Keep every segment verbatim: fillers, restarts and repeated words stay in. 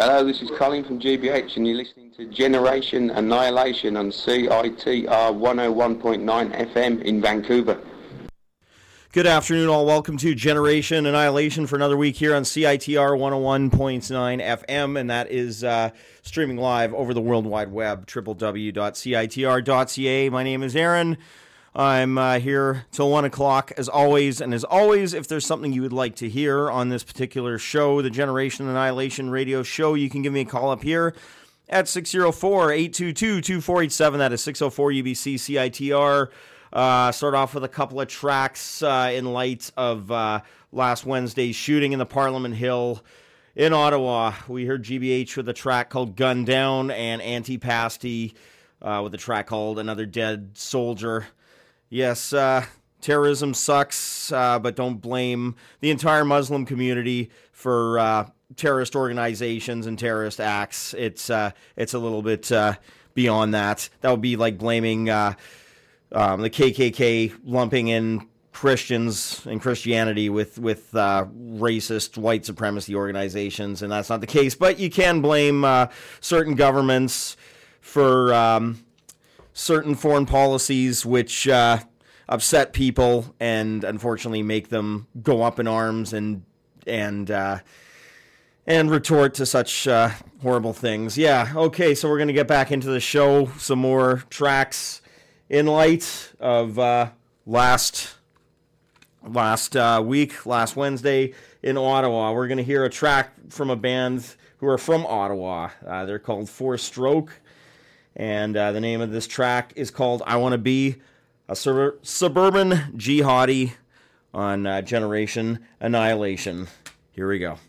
Hello, this is Colin from G B H, and you're listening to Generation Annihilation on C I T R one oh one point nine F M in Vancouver. Good afternoon, all. Welcome to Generation Annihilation for another week here on C I T R one oh one point nine F M, and that is uh, streaming live over the World Wide Web, w w w dot c i t r dot c a. My name is Aaron. I'm uh, here till one o'clock, as always, and as always, if there's something you would like to hear on this particular show, the Generation Annihilation radio show, you can give me a call up here at six oh four, eight two two, two four eight seven. That is six oh four U B C C I T R. Uh, start off with a couple of tracks uh, in light of uh, last Wednesday's shooting in the Parliament Hill in Ottawa. We heard G B H with a track called Gun Down, and Antipasti uh, with a track called Another Dead Soldier. Yes, uh, terrorism sucks, uh, but don't blame the entire Muslim community for uh, terrorist organizations and terrorist acts. It's uh, it's a little bit uh, beyond that. That would be like blaming uh, um, the K K K, lumping in Christians and Christianity with with uh, racist white supremacy organizations, and that's not the case. But you can blame uh, certain governments for Um, certain foreign policies which uh, upset people and unfortunately make them go up in arms and and uh, and retort to such uh, horrible things. Yeah, okay, so we're going to get back into the show. Some more tracks in light of uh, last last uh, week, last Wednesday in Ottawa. We're going to hear a track from a band who are from Ottawa. Uh, they're called Four Stroke. And uh, the name of this track is called I Want to Be a Sur- Suburban Jihadi on uh, Generation Annihilation. Here we go.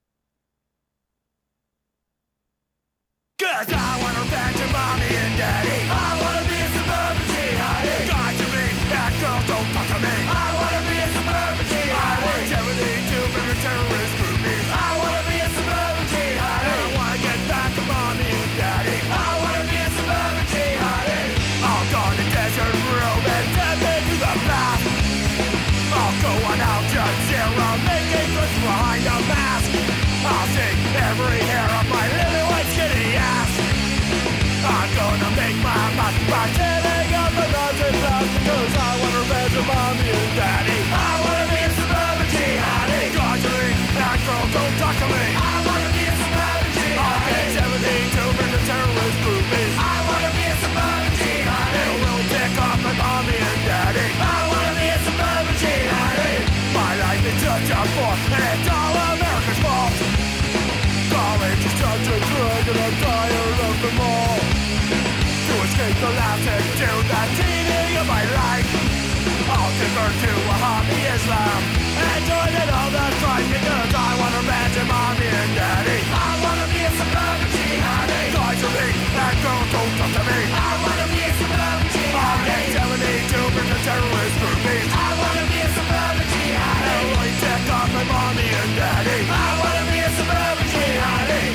Cause I want to revenge your mommy and daddy. I want to be a suburban jihadi. God to me, that girl don't talk to me. I want to be a suburban jihadi. I want everything to bring a terrorist groupies. I want to be a suburban jihadi. I want to get back to mommy and daddy. I want to be a suburban jihadi. I'll go on the desert road and step into the path. I'll go on out to zero, making good behind a mask. I'll sing every hair of my little white skinny ass. I'm gonna make my money by setting up a dozen pounds because I want revenge of mommy and daddy. I wanna be a suburban jihadi. Conjuring that girl, don't talk to me. I wanna be a suburban jihadi. I'll get seventeen to bring the terrorist groupies. I wanna be a suburban jihadi. It'll really pick up my mommy and daddy. I wanna be a suburban jihadi. My life is such a bore and it's all America's fault. College is such a drug and I'm tired of them all. To escape the laughs and do the teething of my life, I'll convert to Wahhabi Islam and join in all the strife because I want revenge of mommy and daddy. I wanna be a suburban jihadi. Guys are me, that girl don't talk to me. I wanna be a suburban jihadi. I'll get seventy-two bring the terrorist groupies. I wanna be a suburban jihadi. I'll really take off my mommy and daddy. I wanna be a suburban jihadi.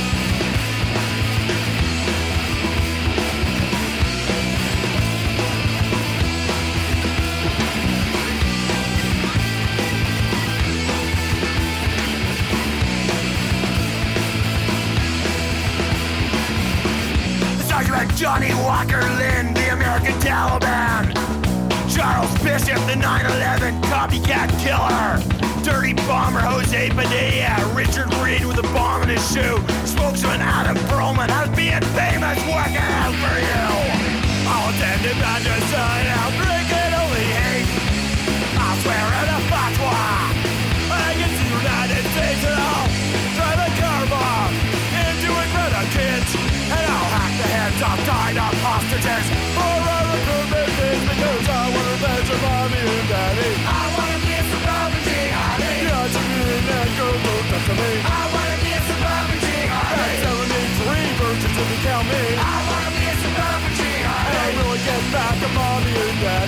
Johnny Walker Lynn, the American Taliban. Charles Bishop, the nine eleven copycat killer. Dirty bomber Jose Padilla. Richard Reed with a bomb in his shoe. Spokesman Adam Perlman has being famous working out for you. I'll attend to matricide, I'll break it, only hate. I'll swear at a fatwa against the United States and I'll drive a car bomb into it for the kids. And I'll hack the heads off tied up hostages for a recruitment bid because I want revenge of mommy and daddy. I want to be a suburban jihadi. Yeah, it's a good man, go look up to me. I want to be a suburban jihadi. That's seventy-three virgins if you count me. I want to be a suburban jihadi. And I really get back to mommy and daddy.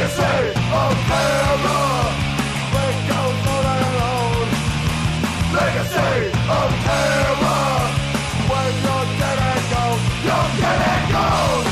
Legacy of terror. When it goes on and on. Legacy of terror. When you're dead and gone, you're dead and gone.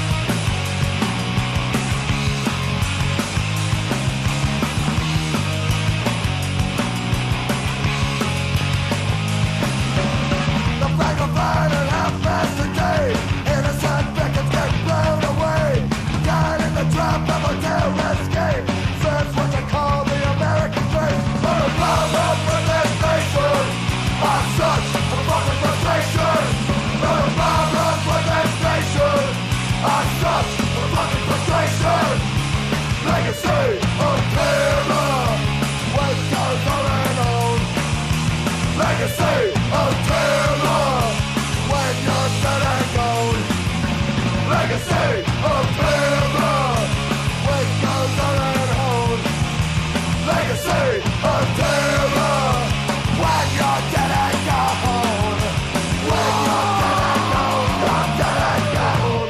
The flag of fire at half past a day. Innocent victims get blown away. Died in the trap of a terrorist game. That's what they call the American dream. For the power of protestation. Are such a fucking frustration. For the power of protestation. Are such a fucking frustration. Legacy of terror. What goes on and on. Legacy of terror. When you're dead and gone. Legacy of terror. What goes on and on. Legacy of terror. When you're dead and gone. When you're dead and gone. You're dead and gone.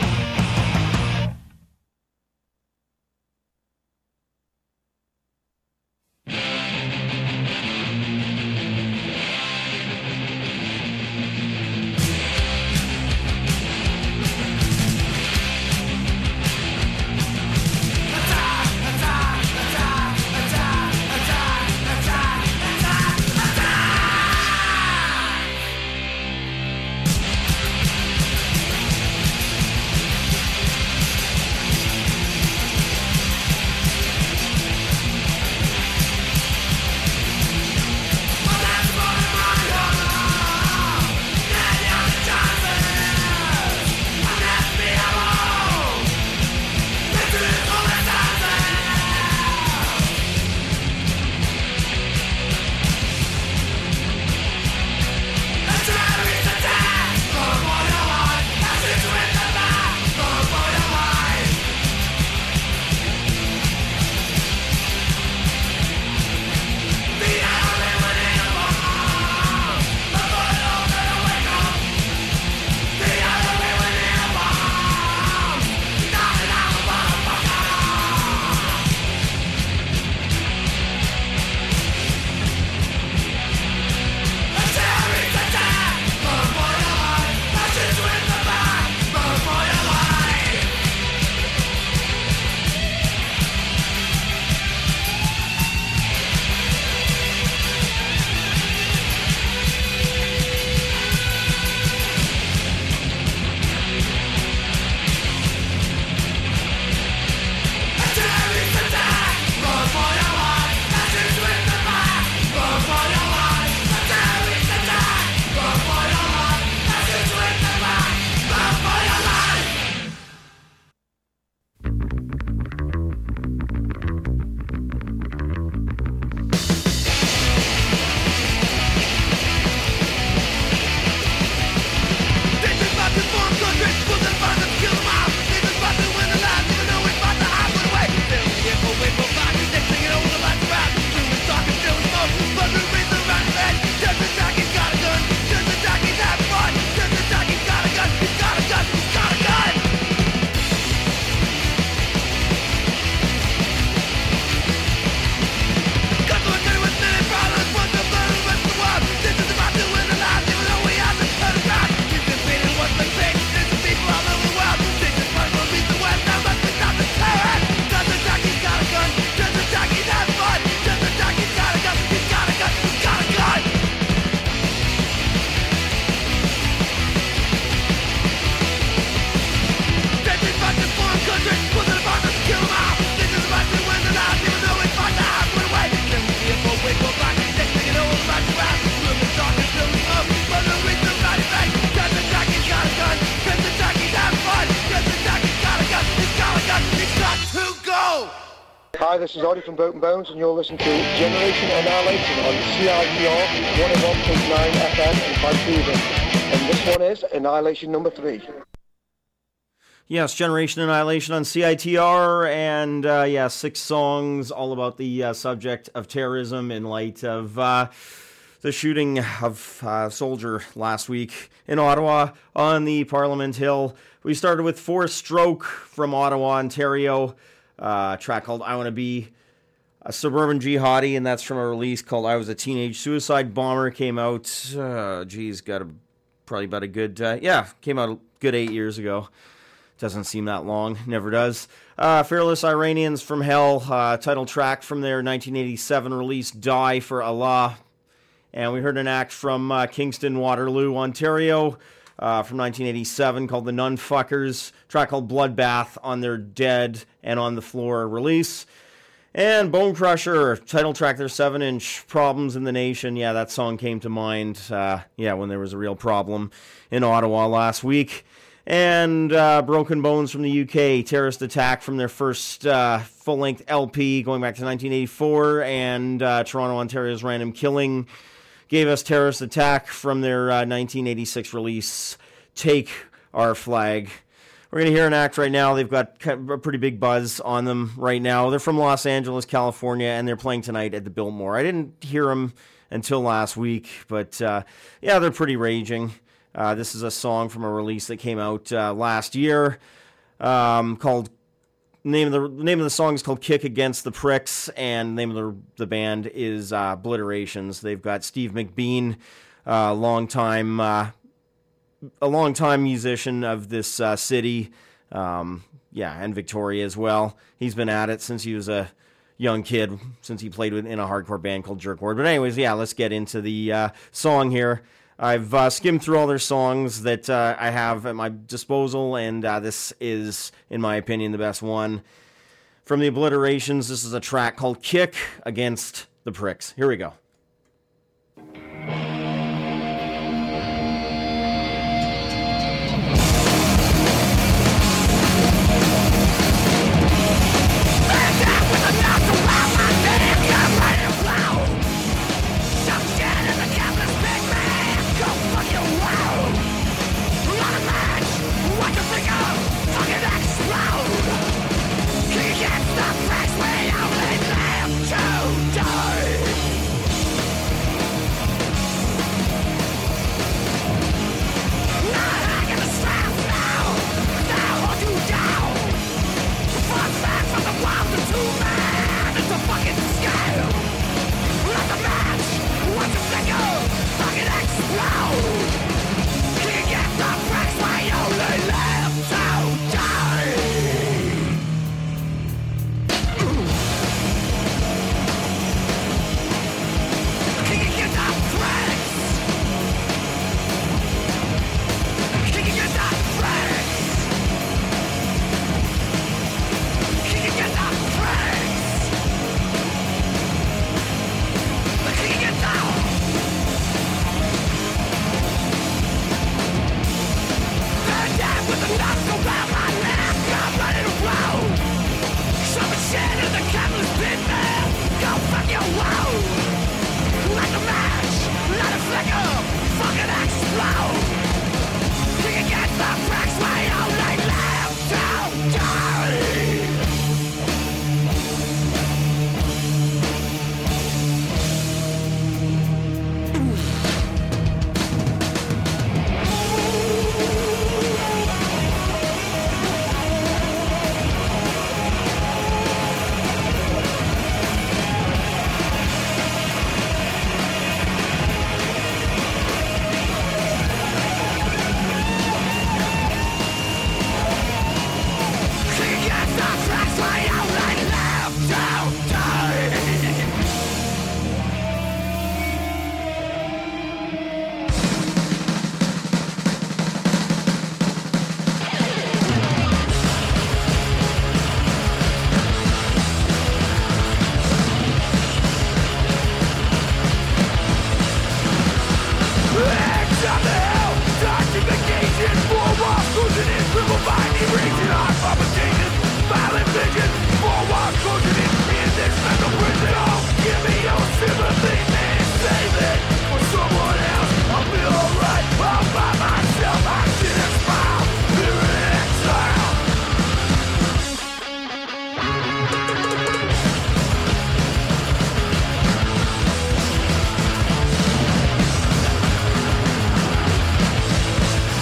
Hi, this is Audie from Broken Bones, and you're listening to Generation Annihilation on C I T R one oh one point nine F M in Vancouver. And this one is Annihilation number three. Yes, Generation Annihilation on C I T R, and uh, yeah, six songs all about the uh, subject of terrorism in light of uh, the shooting of a uh, soldier last week in Ottawa on the Parliament Hill. We started with Four Stroke from Ottawa, Ontario. uh, track called I Want to Be a Suburban Jihadi, and that's from a release called I Was a Teenage Suicide Bomber. Came out, uh, geez, got a, probably about a good, uh, yeah, came out a good eight years ago. Doesn't seem that long, never does. Uh, Fearless Iranians from Hell, uh, title track from their nineteen eighty-seven release, Die for Allah. And we heard an act from uh, Kingston, Waterloo, Ontario, uh, from nineteen eighty-seven called The Nunfuckers, track called Bloodbath on their Dead and on the Floor release. And Bone Crusher, title track, their seven inch, Problems in the Nation. Yeah, that song came to mind, uh, yeah, when there was a real problem in Ottawa last week. And uh, Broken Bones from the U K, Terrorist Attack from their first uh, full-length L P going back to nineteen eighty-four, and uh, Toronto, Ontario's Random Killing gave us Terrorist Attack from their uh, nineteen eighty-six release, Take Our Flag. We're going to hear an act right now. They've got a pretty big buzz on them right now. They're from Los Angeles, California, and they're playing tonight at the Biltmore. I didn't hear them until last week, but uh, yeah, they're pretty raging. Uh, this is a song from a release that came out uh, last year, um, called name of the name of the song is called "Kick Against the Pricks," and the name of the the band is uh, Obliterations. They've got Steve McBean, uh, long time uh, a long time musician of this uh, city, um, yeah, and Victoria as well. He's been at it since he was a young kid, since he played with, in a hardcore band called Jerkward. But anyways, yeah, let's get into the uh, song here. I've uh, skimmed through all their songs that uh, I have at my disposal, and uh, this is, in my opinion, the best one. From the Obliterations, this is a track called Kick Against the Pricks. Here we go.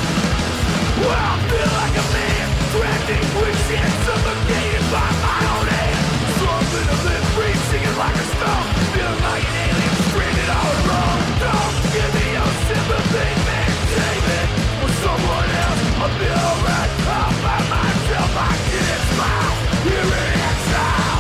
Well, I feel like a man, trapped in quicksand, suffocated by my own like an alien screaming all wrong. Don't give me your sympathy, man, save it for someone else. I'll be alright, all by myself. I can't smile, here in exile.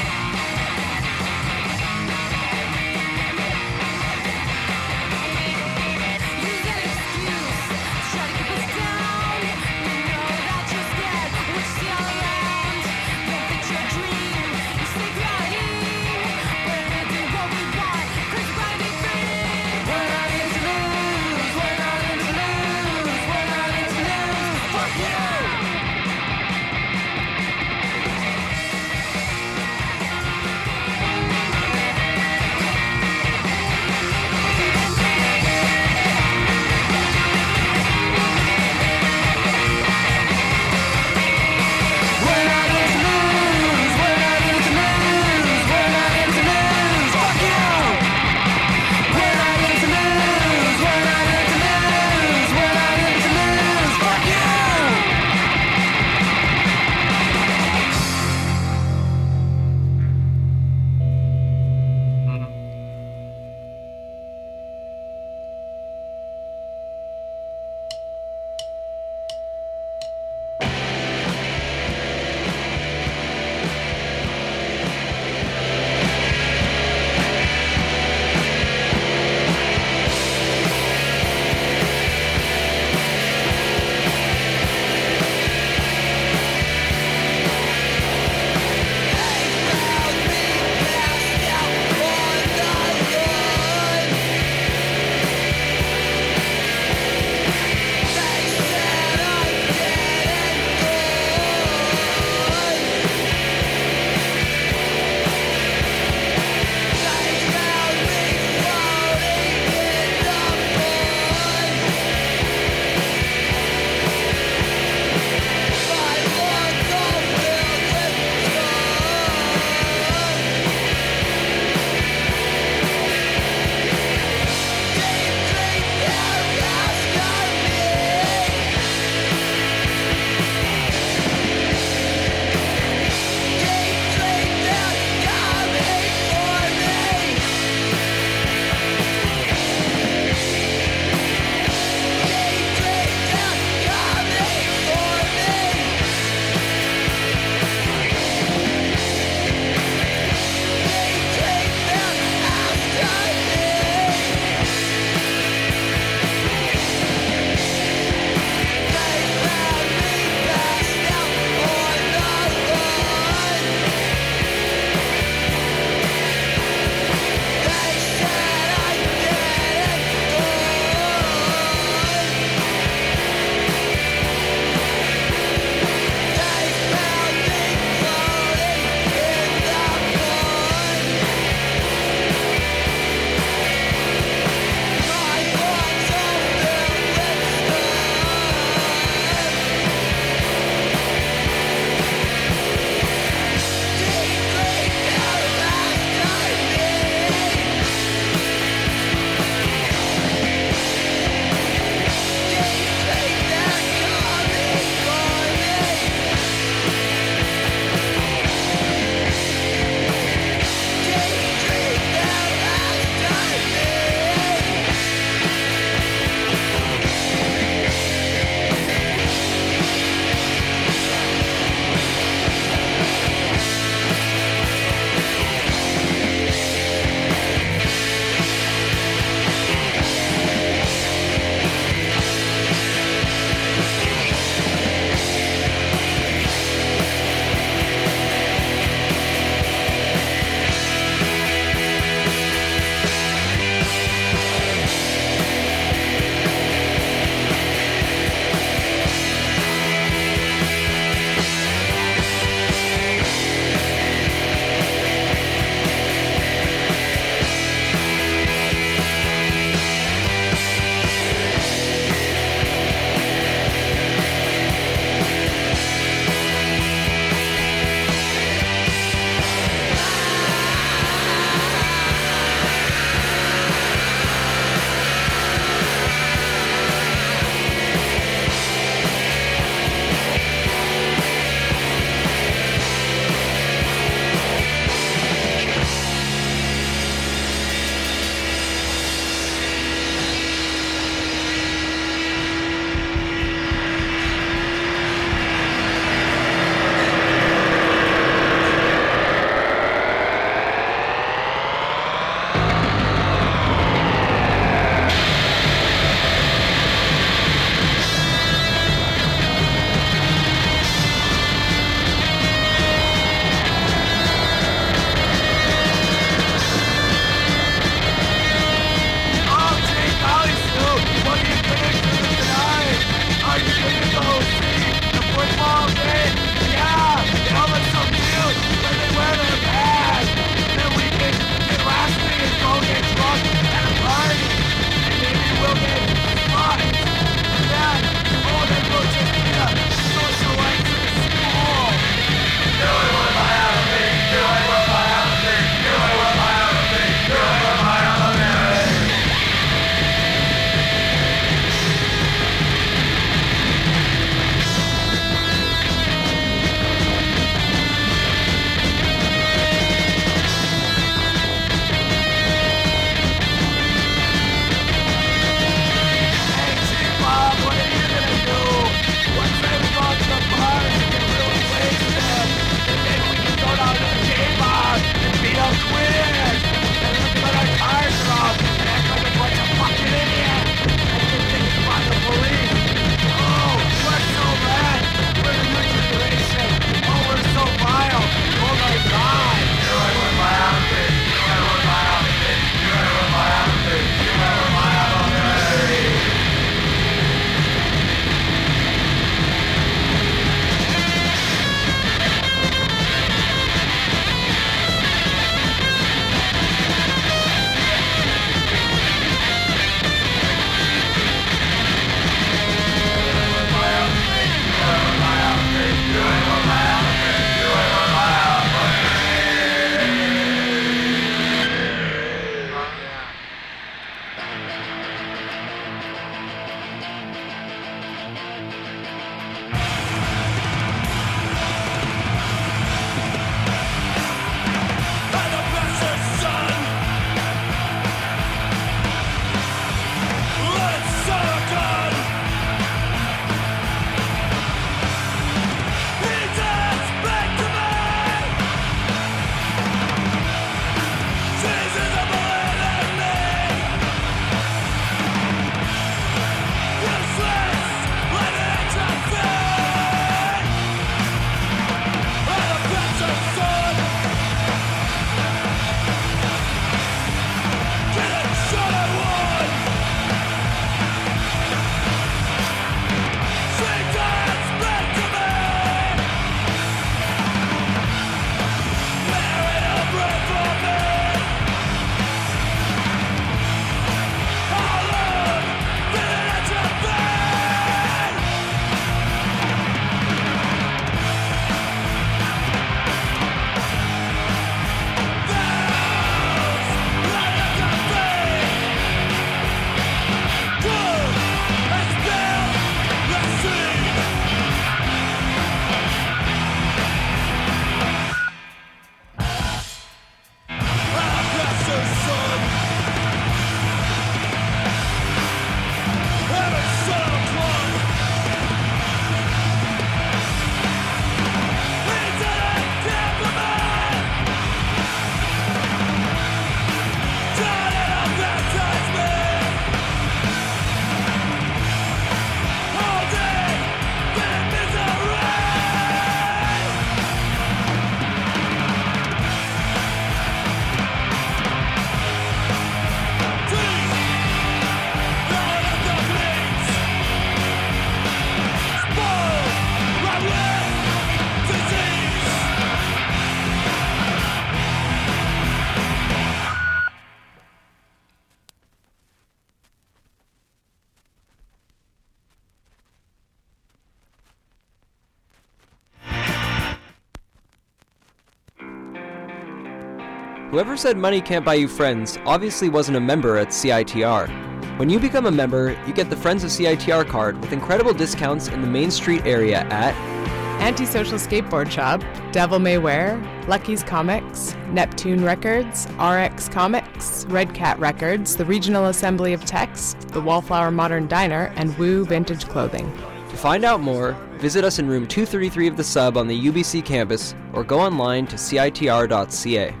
Whoever said money can't buy you friends obviously wasn't a member at C I T R. When you become a member, you get the Friends of C I T R card with incredible discounts in the Main Street area at Antisocial Skateboard Shop, Devil May Wear, Lucky's Comics, Neptune Records, R X Comics, Red Cat Records, the Regional Assembly of Text, the Wallflower Modern Diner, and Woo Vintage Clothing. To find out more, visit us in room two thirty-three of the Sub on the U B C campus or go online to C I T R dot C A.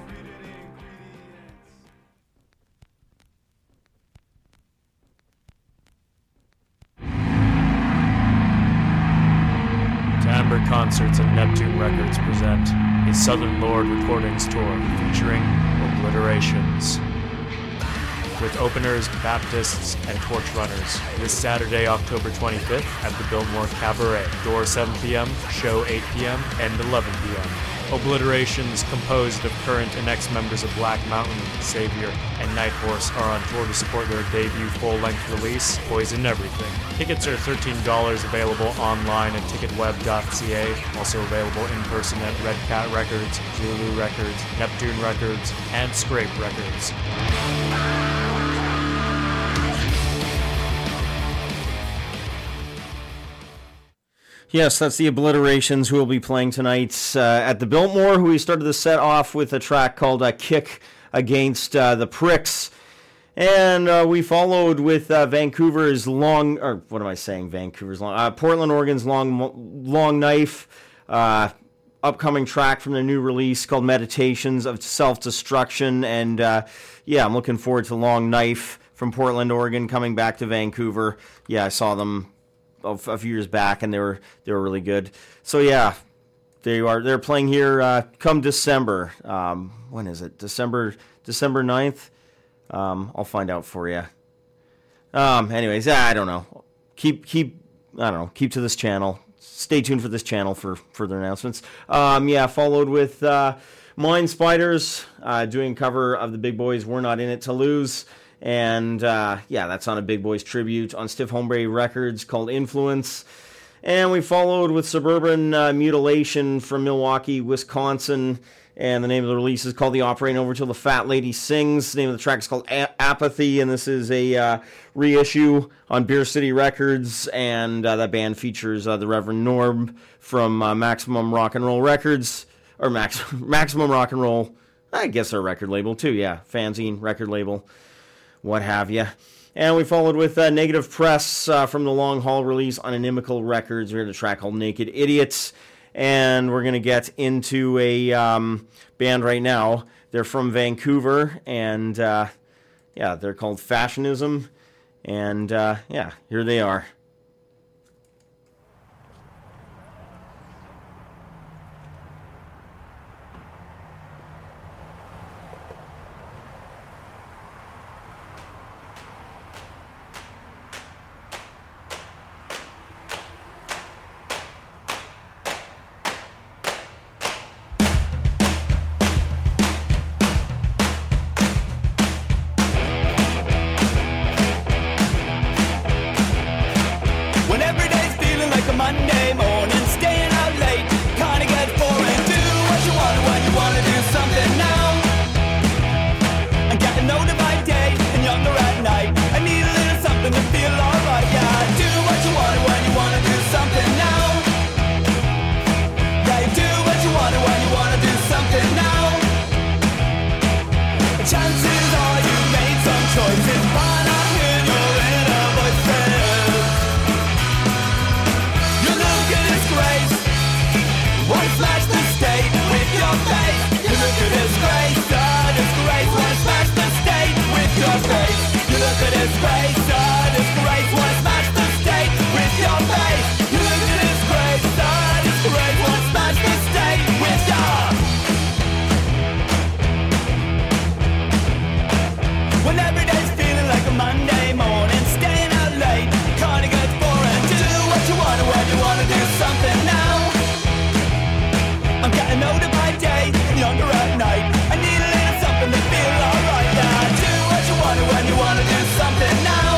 Amber Concerts and Neptune Records present a Southern Lord Recordings tour featuring Obliterations. With openers, Baptists, and Torch Runners. This Saturday, October twenty-fifth at the Biltmore Cabaret. Door seven p.m., show eight p.m., and eleven p.m. Obliterations, composed of current and ex-members of Black Mountain, Savior, and Nighthorse, are on tour to support their debut full-length release, Poison Everything. Tickets are thirteen dollars, available online at ticket web dot c a, also available in person at Red Cat Records, Zulu Records, Neptune Records, and Scrape Records. Yes, that's the Obliterations, who will be playing tonight uh, at the Biltmore, who we started the set off with a track called uh, Kick Against uh, the Pricks. And uh, we followed with uh, Vancouver's Long, or what am I saying, Vancouver's Long, uh, Portland, Oregon's Long Long Knife, uh, upcoming track from their new release called Meditations of Self-Destruction. And uh, yeah, I'm looking forward to Long Knife from Portland, Oregon, coming back to Vancouver. Yeah, I saw them a few years back, and they were they were really good. So yeah, they are they're playing here uh, come December. Um, when is it? December December ninth. Um, I'll find out for you. Um, anyways, I don't know. Keep keep I don't know. Keep to this channel. Stay tuned for this channel for further announcements. Um, yeah, followed with uh, Mind Spiders uh, doing a cover of the Big Boys' "We're Not In It to Lose." And, uh, yeah, that's on a Big Boys tribute on Stiff Hombre Records called Influence. And we followed with Suburban uh, Mutilation from Milwaukee, Wisconsin. And the name of the release is called The Operating Over Till the Fat Lady Sings. The name of the track is called A- Apathy, and this is a uh, reissue on Beer City Records, and uh, that band features uh, the Reverend Norm from uh, Maximum Rock and Roll Records, or Max- Maximum Rock and Roll, I guess their record label too, yeah, fanzine, record label, what have you. And we followed with uh, Negative Press uh, from the Long Haul release on Inimical Records. We heard a track called Naked Idiots. And we're going to get into a um, band right now. They're from Vancouver, and uh, yeah, they're called Fashionism. And uh, yeah, here they are. Something now.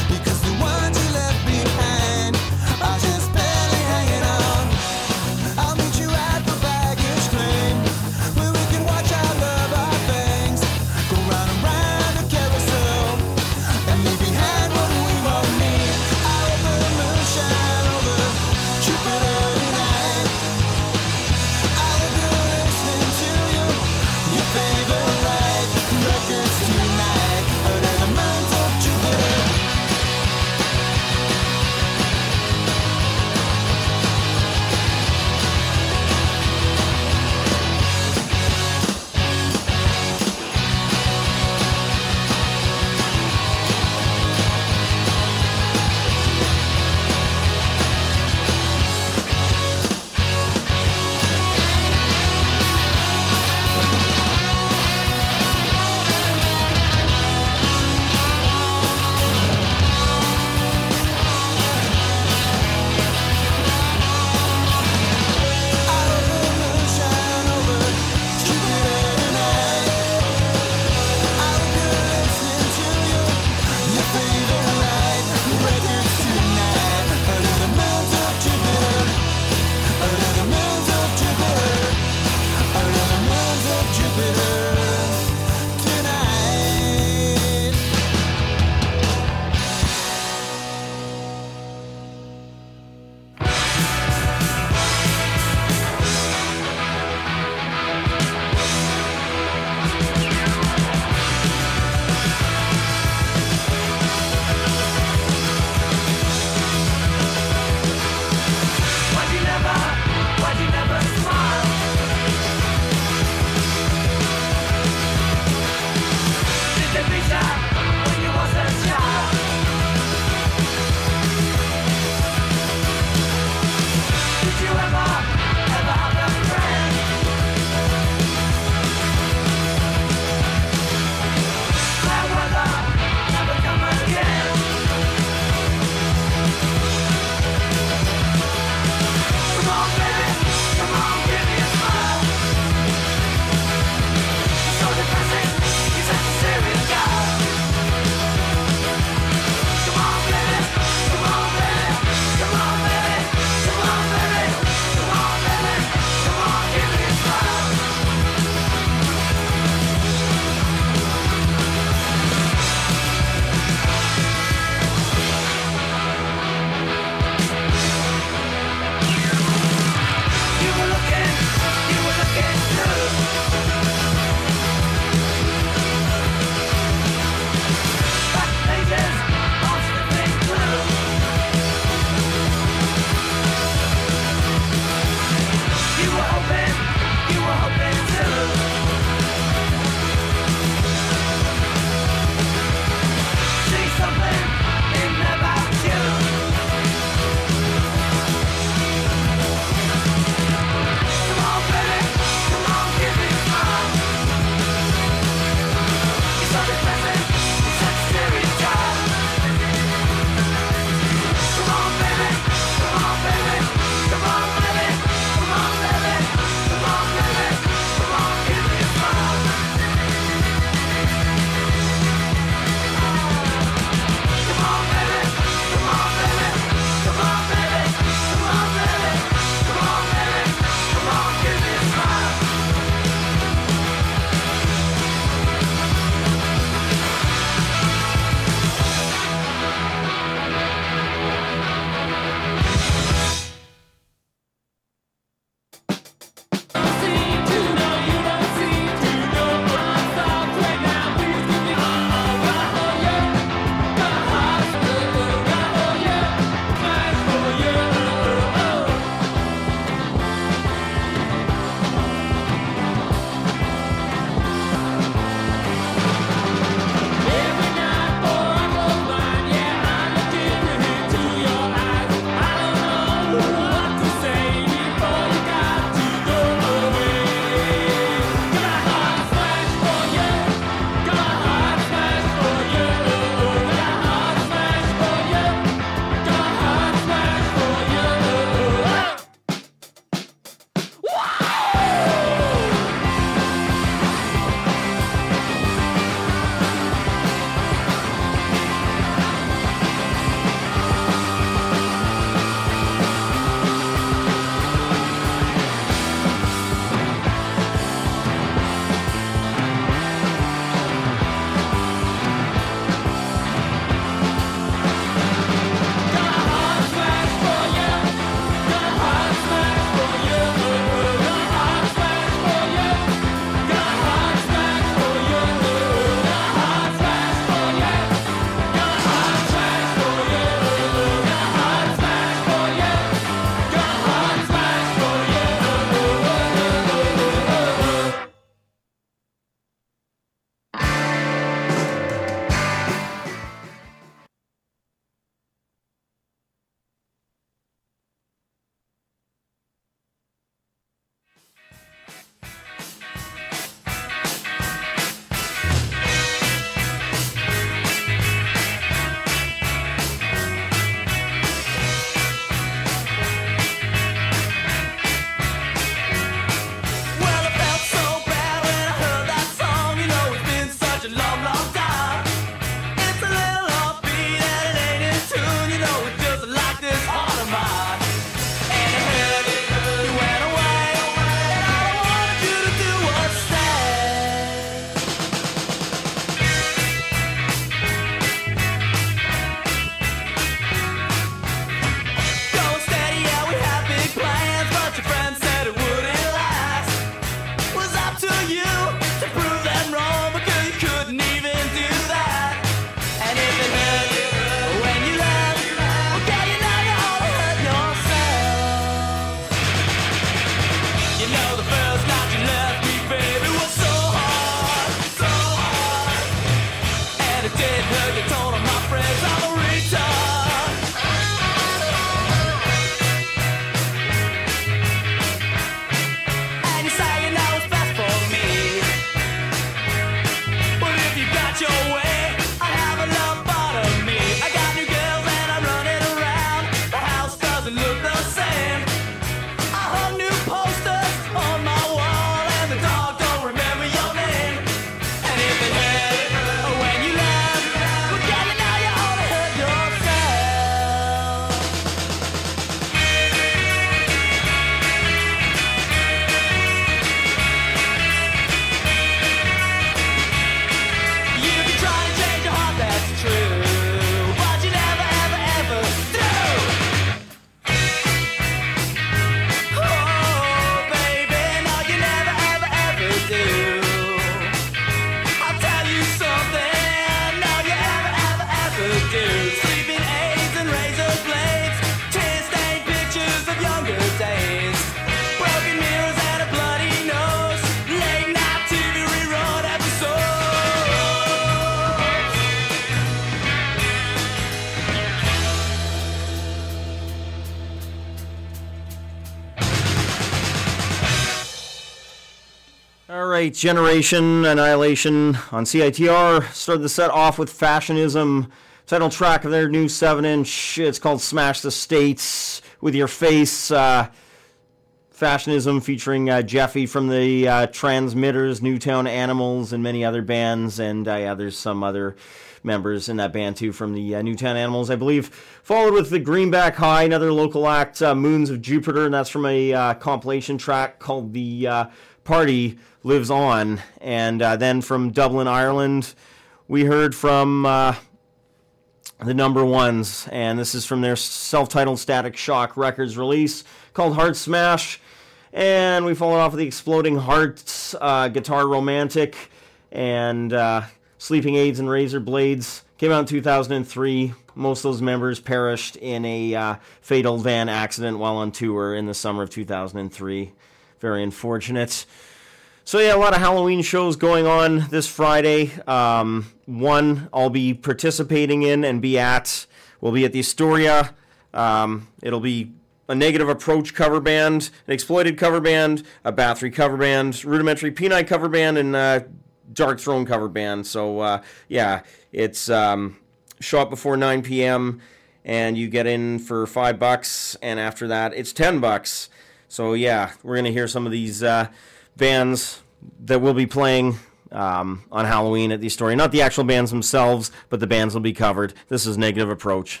right, Generation Annihilation on C I T R. Started the set off with Fashionism, title track of their new seven inch. It's called Smash the States with Your Face. Uh, Fashionism featuring uh, Jeffy from the uh, Transmitters, Newtown Animals, and many other bands. And uh, yeah, there's some other members in that band too from the uh, Newtown Animals, I believe. Followed with the Greenback High, another local act, uh, Moons of Jupiter, and that's from a uh, compilation track called The uh, Party Lives On. And uh, then from Dublin, Ireland, we heard from uh, the Number Ones, and this is from their self-titled Static Shock Records release called Heart Smash. And we followed off with the Exploding Hearts, uh, Guitar Romantic, and uh, Sleeping Aids and Razor Blades. Came out in two thousand three. Most of those members perished in a uh, fatal van accident while on tour in the summer of two thousand three. Very unfortunate. So yeah, a lot of Halloween shows going on this Friday. Um, one I'll be participating in and be at. We'll be at the Astoria. Um, it'll be a Negative Approach cover band, an Exploited cover band, a Bathory cover band, Rudimentary Penite cover band, and uh, Dark Throne cover band. So uh, yeah, it's um, show up before nine p.m. and you get in for five bucks, and after that it's ten bucks. So yeah, we're gonna hear some of these uh, bands that will be playing um, on Halloween at the Astoria. Not the actual bands themselves, but the bands will be covered. This is Negative Approach.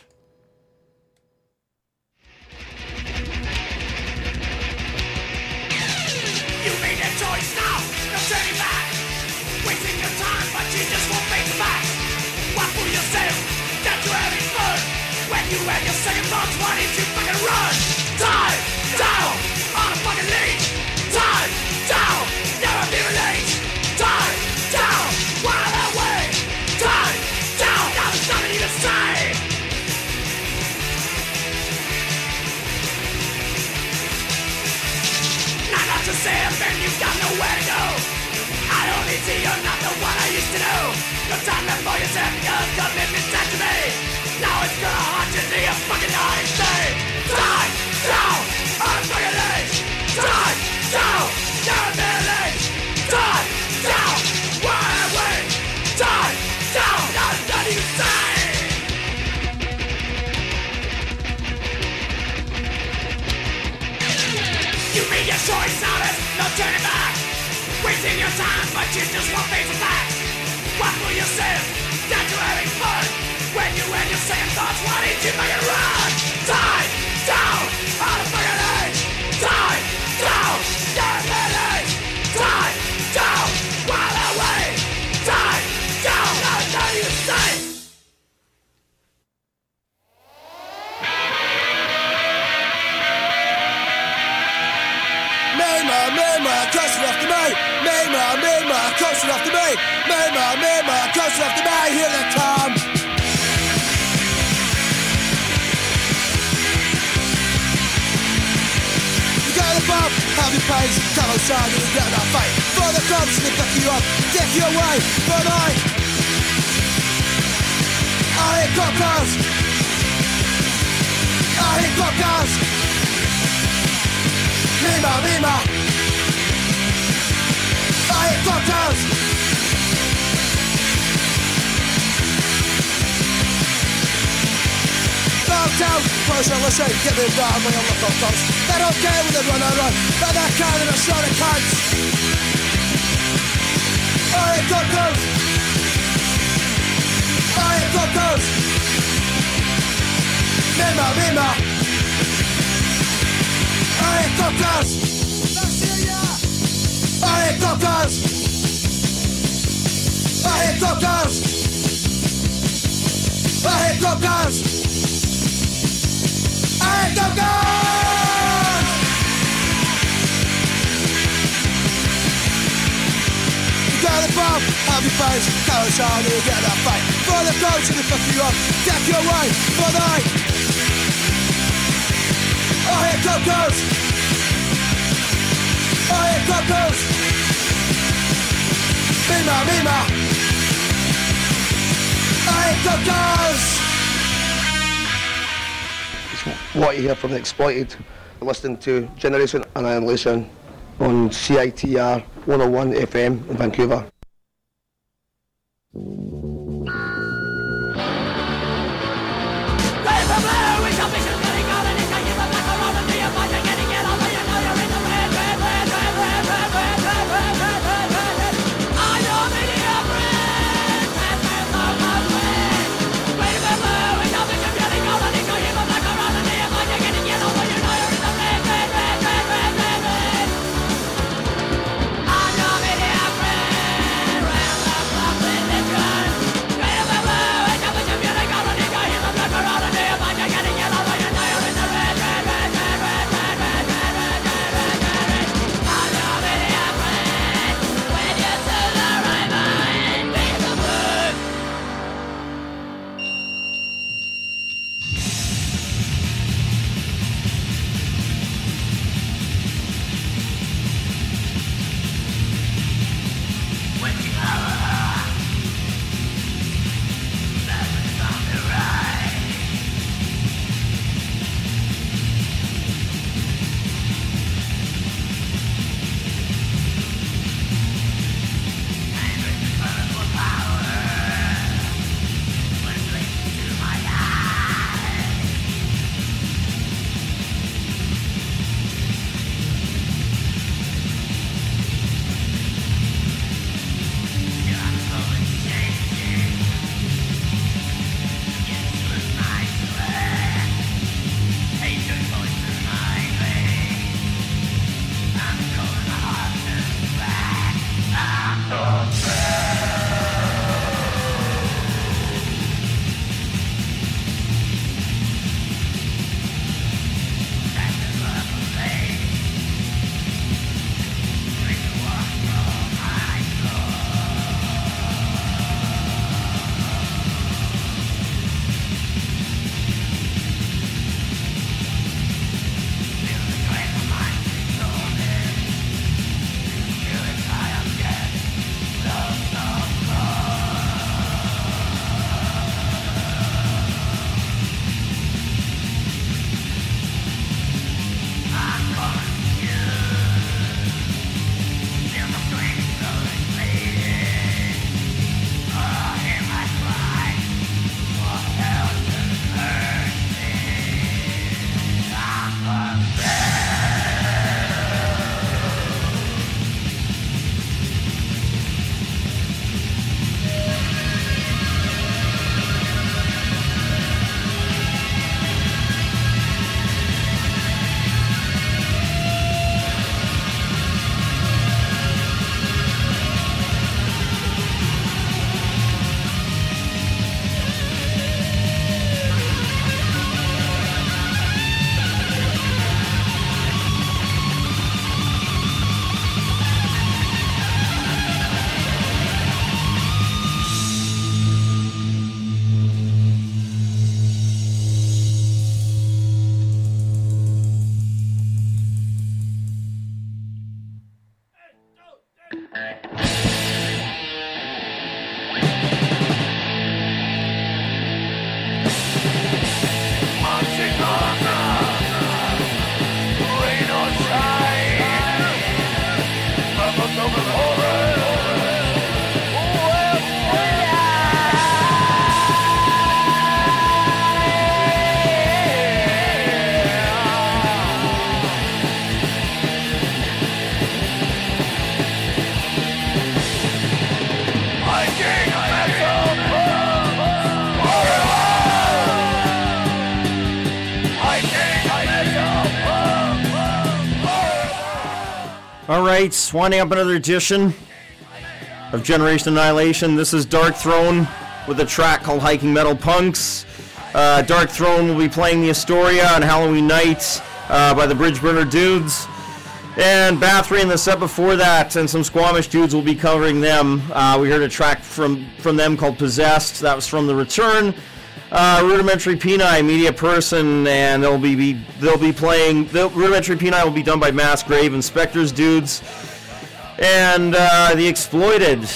You and your second thoughts, why did you fucking run? Time down on a fucking lead. Time down, never be released. Time down, while that way. Time down, now there's nothing you can say. Not enough to say, then you've got nowhere to go. I don't need to, you're not the one I used to know. No time left for yourself, because commitment's dead to me. Now it's gonna haunt you till you fucking die. Say, die down on a fucking age. Die down, never be released. Die down, while I wait. Die down, now there's nothing you can say. You made your choice, now there's no turning back. Wasting your time, but you just won't face the facts. What will you say? That you're having fun. When you and your second thoughts, why did you fucking run? Die down on a fucking age. Die down, never be released. Die down, while I wait. Die down, now there's nothing you can say. Mema, mema, closer after me. Mema, mema, closer after me. Mema, mema, closer after me. Here they come. Bob, have your pains, come outside and get that fight. For the cops, they pick you up, take you away. But I, I hate cockers. I hate cockers. Mima, mima. I hate cockers. Downtown, close and listen, get me round when I look up close. They don't care when they run and run, but they're carrying a shot of cunts. I hate cockers. I hate cockers. Mima, mima. I hate cockers. I hate cockers. I hate cockers. I hate cockers. I hate cockers! You got the bomb, have your face, cowards on you get that fight. For the coach and they fuck you up, take you away, for the night. I hate cockers! I hate cockers! Mima, mima! I hate cockers! What you hear from the Exploited, listening to Generation Annihilation on C I T R one oh one F M in Vancouver. All right, winding up another edition of Generation Annihilation. This is Dark Throne with a track called Hiking Metal Punks. Uh, Dark Throne will be playing the Astoria on Halloween night uh, by the Bridgeburner Dudes. And Bathory in the set before that, and some Squamish dudes will be covering them. Uh, we heard a track from, from them called Possessed. That was from The Return. Uh, Rudimentary Peni, media person, and they'll be, be they'll be playing. The Rudimentary Peni will be done by Mass Grave and Spectres dudes, and uh, the Exploited.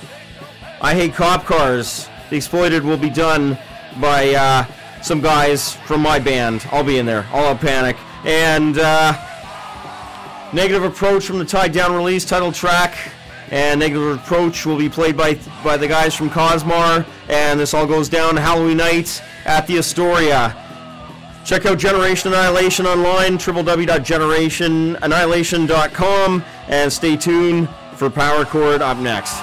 I Hate Cop Cars. The Exploited will be done by uh, some guys from my band. I'll be in there. All Out Panic, and uh, Negative Approach from the Tied Down release, title track. And Negative Approach will be played by by the guys from Cosmar. And this all goes down Halloween night at the Astoria. Check out Generation Annihilation online, w w w dot generation annihilation dot com. And stay tuned for Power Chord up next.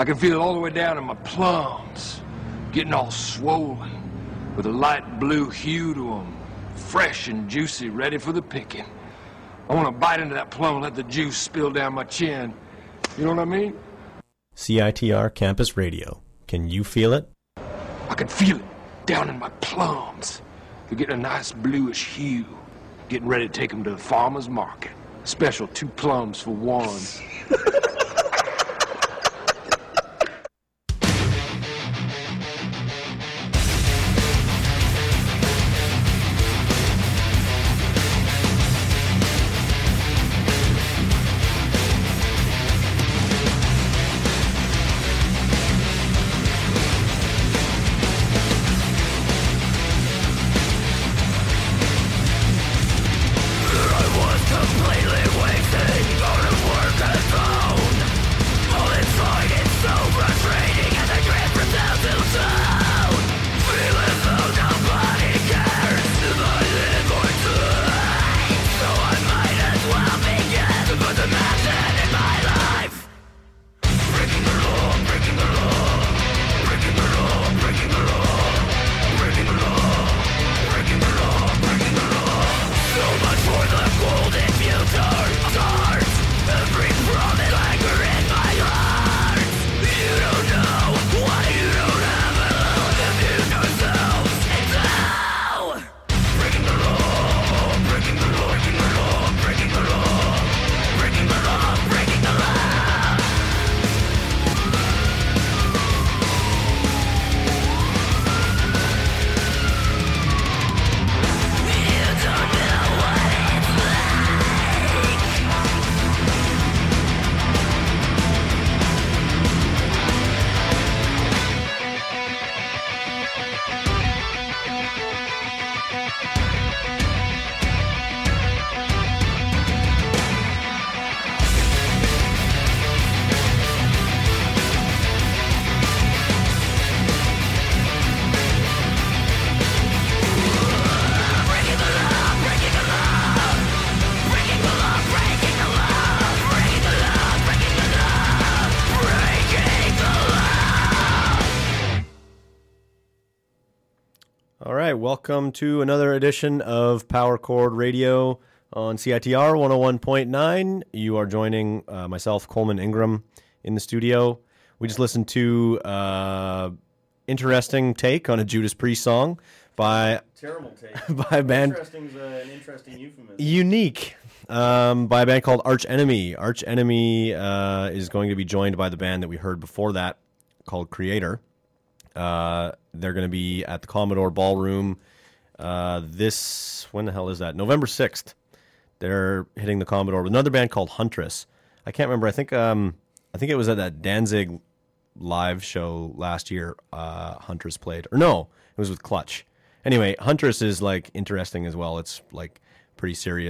I can feel it all the way down in my plums, getting all swollen, with a light blue hue to them, fresh and juicy, ready for the picking. I want to bite into that plum and let the juice spill down my chin. You know what I mean? C I T R Campus Radio. Can you feel it? I can feel it down in my plums. They're getting a nice bluish hue. Getting ready to take them to the farmer's market. Special two plums for one. Welcome to another edition of Power Chord Radio on C I T R one oh one point nine. You are joining uh, myself, Coleman Ingram, in the studio. We just listened to uh, interesting take on a Judas Priest song by terrible take by a band. Interesting is an interesting euphemism. Unique um, by a band called Arch Enemy. Arch Enemy uh, is going to be joined by the band that we heard before that called Creator. Uh, they're going to be at the Commodore Ballroom uh, this, when the hell is that? November sixth. They're hitting the Commodore with another band called Huntress. I can't remember. I think um, I think it was at that Danzig live show last year. Uh, Huntress played, or no, it was with Clutch. Anyway, Huntress is like interesting as well. It's like pretty serious.